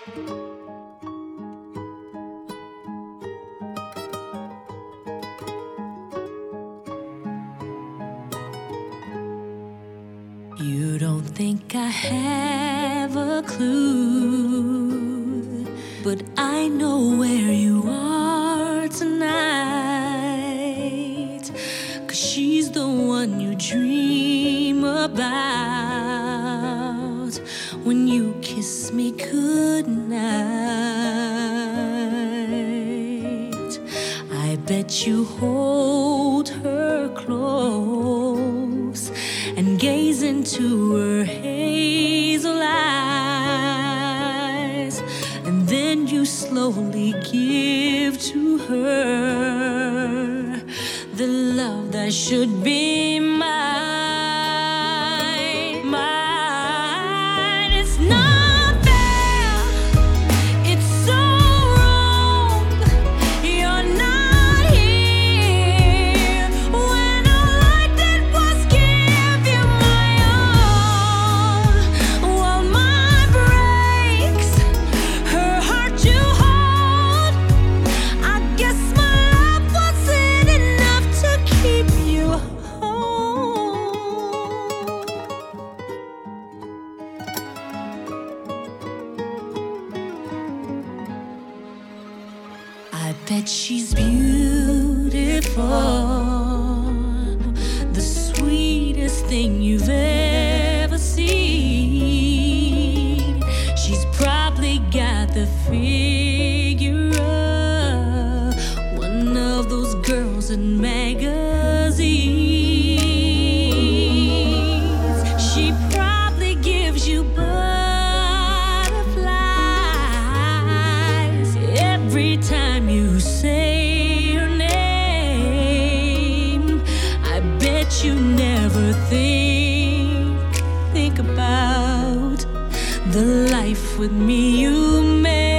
You don't think I have a clue, but I know where you are tonight. 'Cause she's the one you dream about when you kiss me goodnight. I bet you hold her close and gaze into her hazel eyes, and then you slowly give to her the love that should be mine, mine. It's not fair, it's so wrong. You're not here when all I did was give you my all. While mine breaks, her heart you hold. I guess my love wasn't enough to keep you home. I bet she's beautiful, the sweetest thing you've ever seen. She's probably got the figure of one of those girls in magazines. She probably gives you butterflies every time you say her name. I bet you never think about the life with me you made.